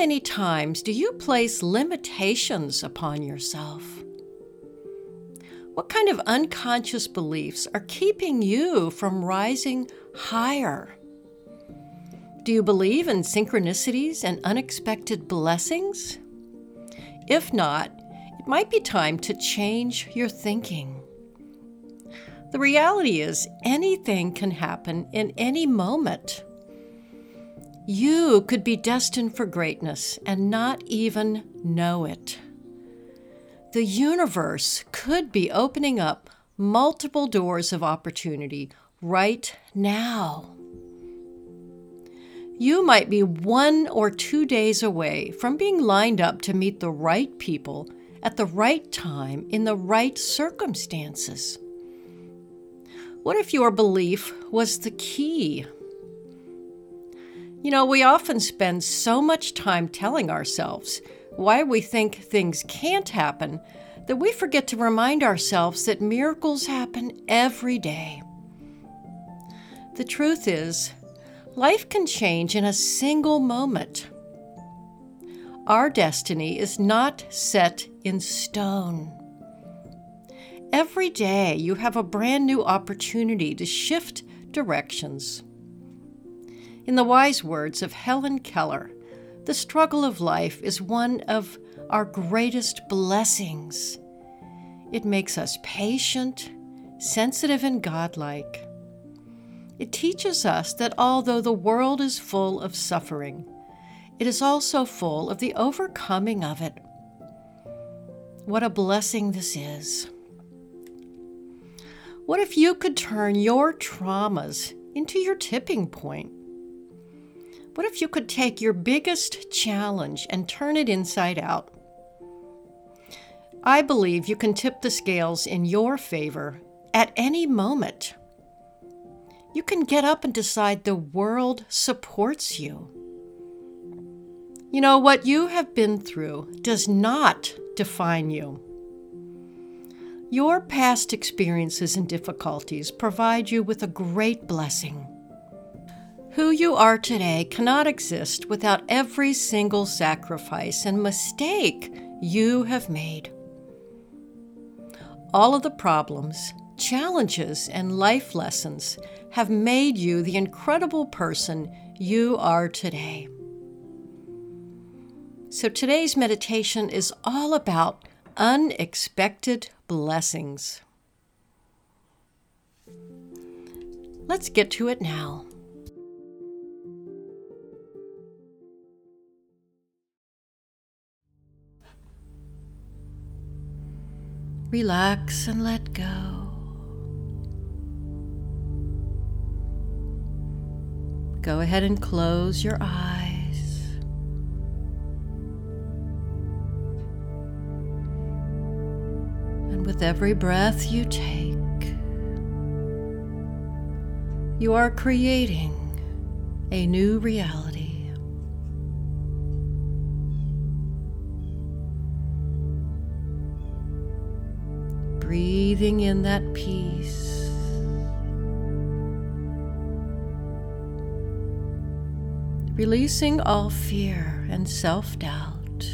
many times do you place limitations upon yourself? What kind of unconscious beliefs are keeping you from rising higher? Do you believe in synchronicities and unexpected blessings? If not, it might be time to change your thinking. The reality is, anything can happen in any moment. You could be destined for greatness and not even know it. The universe could be opening up multiple doors of opportunity right now. You might be 1 or 2 days away from being lined up to meet the right people at the right time in the right circumstances. What if your belief was the key? We often spend so much time telling ourselves why we think things can't happen that we forget to remind ourselves that miracles happen every day. The truth is, life can change in a single moment. Our destiny is not set in stone. Every day you have a brand new opportunity to shift directions. In the wise words of Helen Keller, the struggle of life is one of our greatest blessings. It makes us patient, sensitive, and godlike. It teaches us that although the world is full of suffering, it is also full of the overcoming of it. What a blessing this is. What if you could turn your traumas into your tipping point? What if you could take your biggest challenge and turn it inside out? I believe you can tip the scales in your favor at any moment. You can get up and decide the world supports you. What you have been through does not define you. Your past experiences and difficulties provide you with a great blessing. Who you are today cannot exist without every single sacrifice and mistake you have made. All of the problems, challenges, and life lessons have made you the incredible person you are today. So today's meditation is all about unexpected blessings. Let's get to it now. Relax and let go. Go ahead and close your eyes. And with every breath you take, you are creating a new reality. Breathing in that peace. Releasing all fear and self-doubt.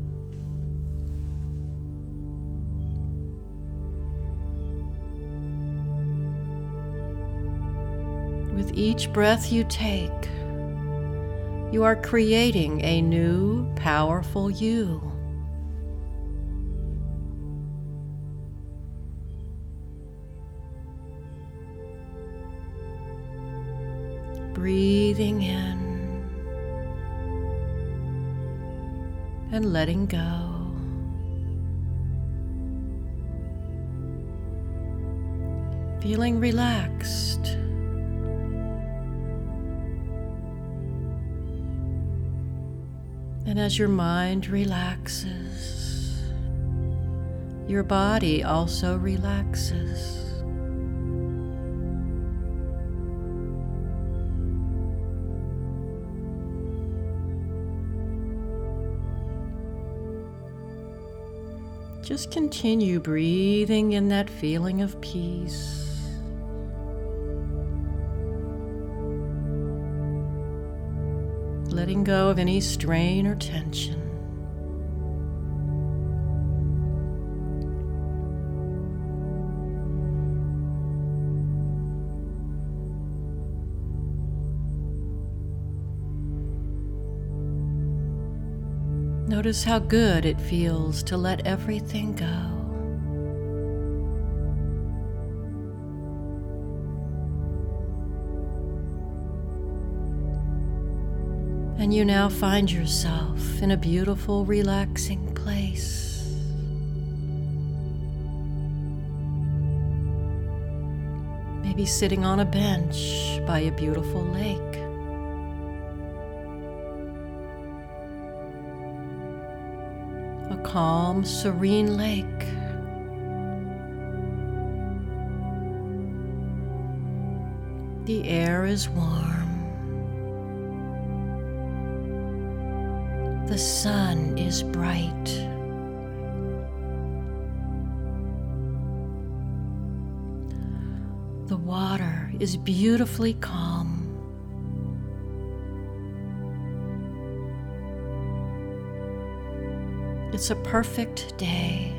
With each breath you take, you are creating a new, powerful you. Breathing in and letting go. Feeling relaxed. And as your mind relaxes, your body also relaxes. Just continue breathing in that feeling of peace. letting go of any strain or tension. Notice how good it feels to let everything go. And you now find yourself in a beautiful, relaxing place. Maybe sitting on a bench by a beautiful lake. A calm, serene lake. The air is warm. The sun is bright. The water is beautifully calm. It's a perfect day.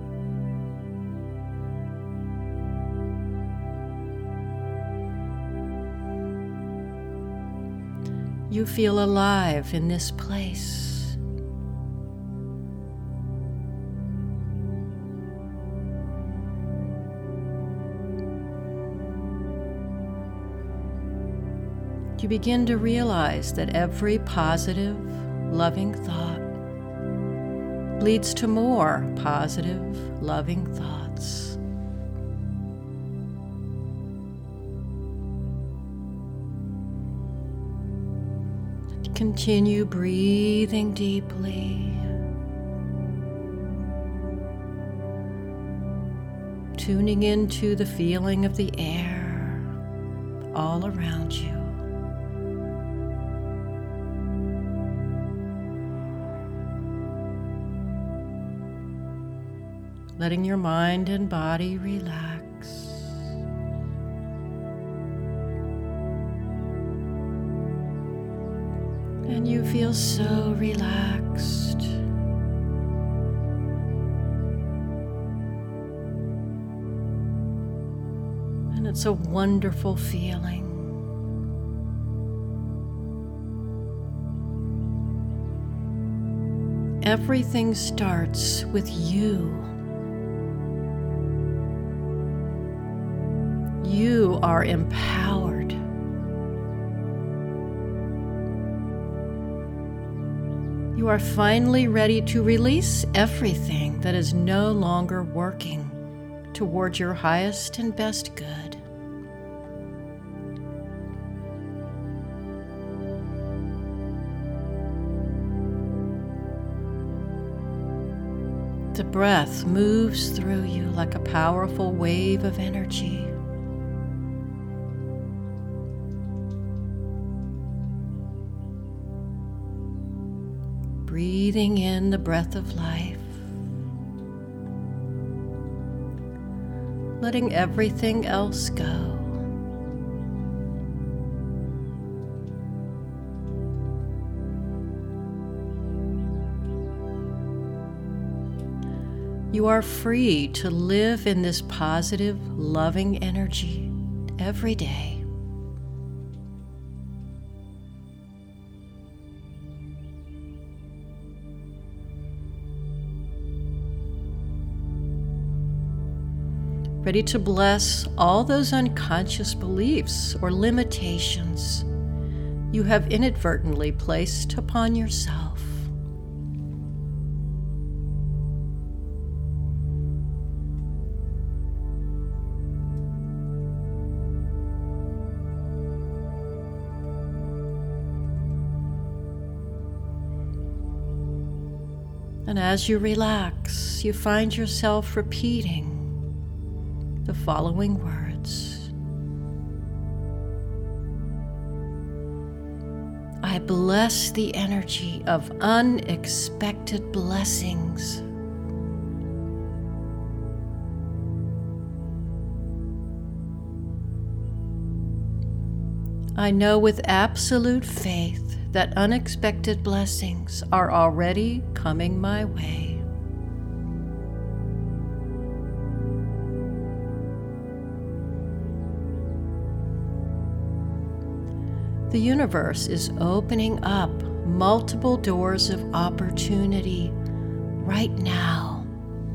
You feel alive in this place. You begin to realize that every positive, loving thought leads to more positive, loving thoughts. Continue breathing deeply, tuning into the feeling of the air all around you. Letting your mind and body relax. And you feel so relaxed. And it's a wonderful feeling. Everything starts with you. You are empowered. You are finally ready to release everything that is no longer working toward your highest and best good. The breath moves through you like a powerful wave of energy. Breathing in the breath of life, letting everything else go. You are free to live in this positive, loving energy every day. Ready to bless all those unconscious beliefs or limitations you have inadvertently placed upon yourself. And as you relax, you find yourself repeating the following words. I bless the energy of unexpected blessings. I know with absolute faith that unexpected blessings are already coming my way. The universe is opening up multiple doors of opportunity right now.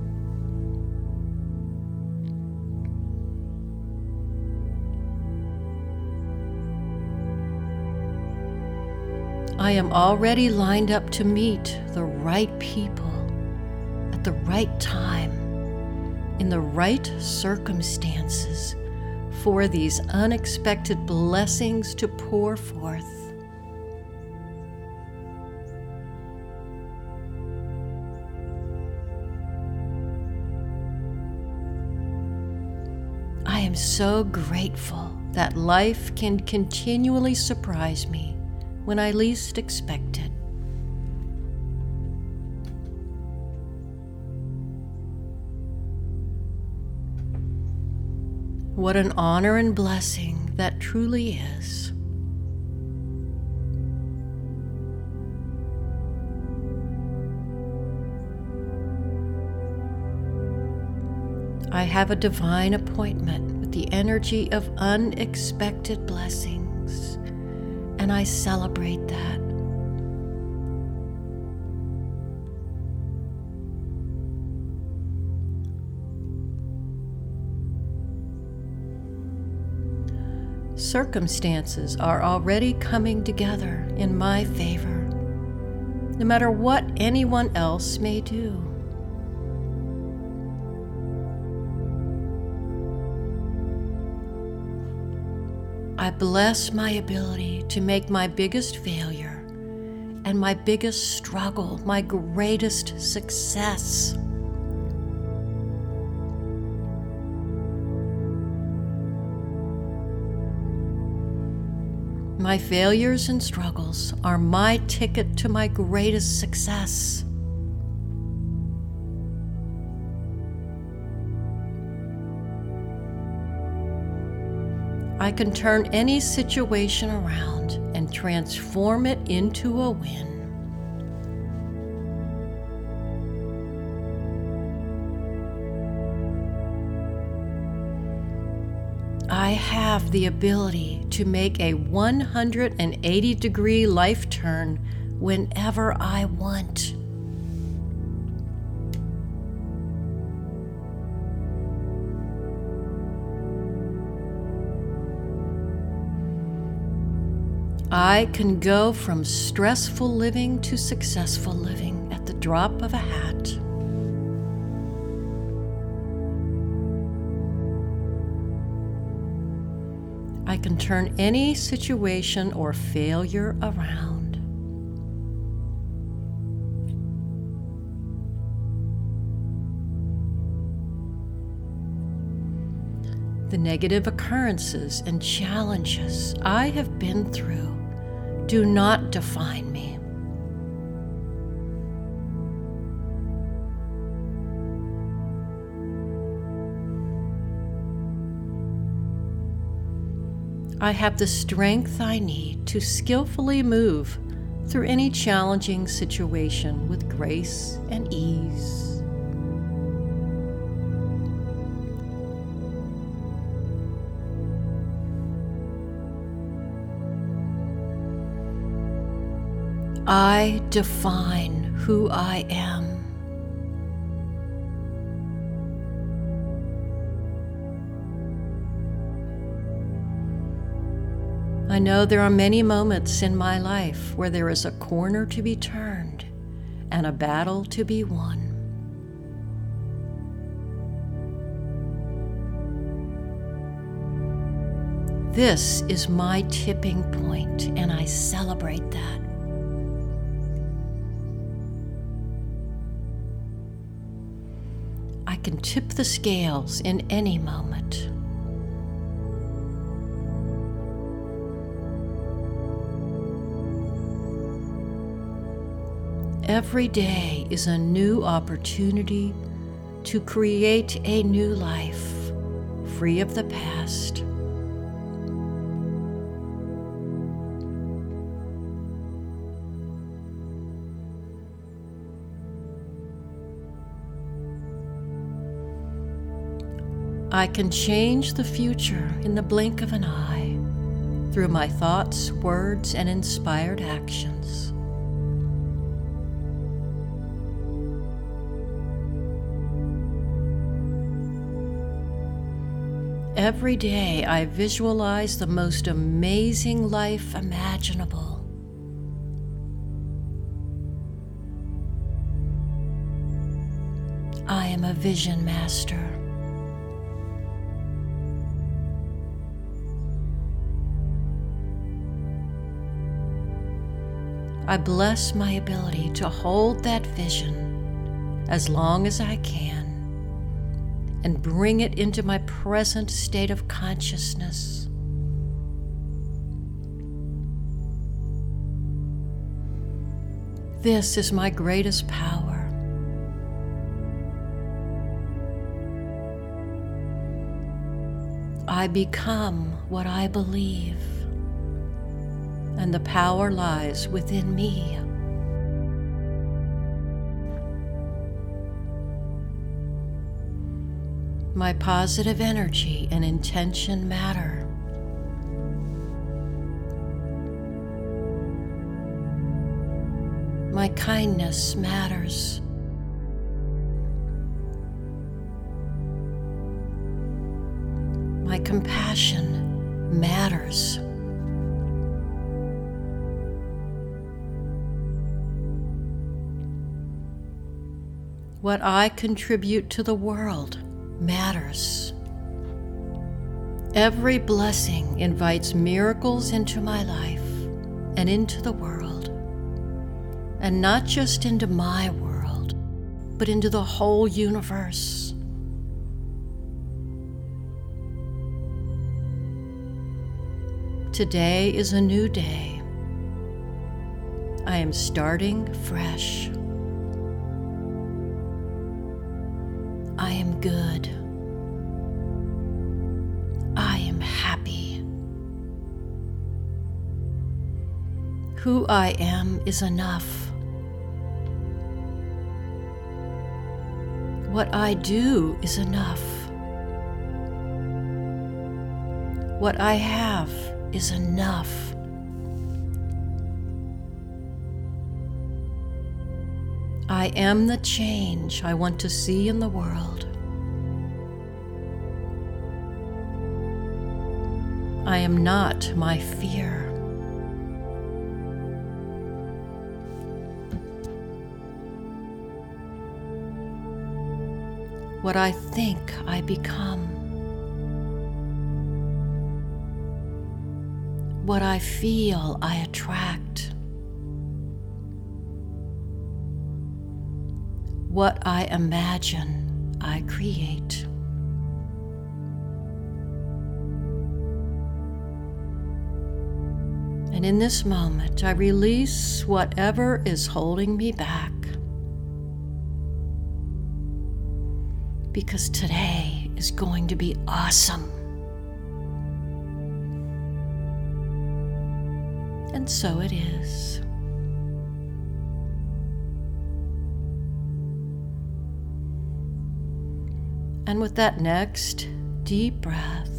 I am already lined up to meet the right people at the right time, in the right circumstances, for these unexpected blessings to pour forth. I am so grateful that life can continually surprise me when I least expect it. What an honor and blessing that truly is. I have a divine appointment with the energy of unexpected blessings, and I celebrate that. Circumstances are already coming together in my favor, no matter what anyone else may do. I bless my ability to make my biggest failure and my biggest struggle my greatest success. My failures and struggles are my ticket to my greatest success. I can turn any situation around and transform it into a win. I have the ability to make a 180-degree life turn whenever I want. I can go from stressful living to successful living at the drop of a hat. I can turn any situation or failure around. The negative occurrences and challenges I have been through do not define me. I have the strength I need to skillfully move through any challenging situation with grace and ease. I define who I am. I know there are many moments in my life where there is a corner to be turned and a battle to be won. This is my tipping point, and I celebrate that. I can tip the scales in any moment. Every day is a new opportunity to create a new life, free of the past. I can change the future in the blink of an eye through my thoughts, words, and inspired actions. Every day I visualize the most amazing life imaginable. I am a vision master. I bless my ability to hold that vision as long as I can and bring it into my present state of consciousness. This is my greatest power. I become what I believe, and the power lies within me. My positive energy and intention matter. My kindness matters. My compassion matters. What I contribute to the world matters. Every blessing invites miracles into my life and into the world, and not just into my world, but into the whole universe. Today is a new day. I am starting fresh. I am good. I am happy. Who I am is enough. What I do is enough. What I have is enough. I am the change I want to see in the world. I am not my fear. What I think I become. What I feel I attract. What I imagine, I create. And in this moment, I release whatever is holding me back. Because today is going to be awesome. And so it is. And with that next deep breath,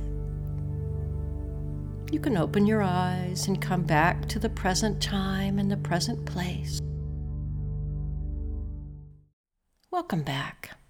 you can open your eyes and come back to the present time and the present place. Welcome back.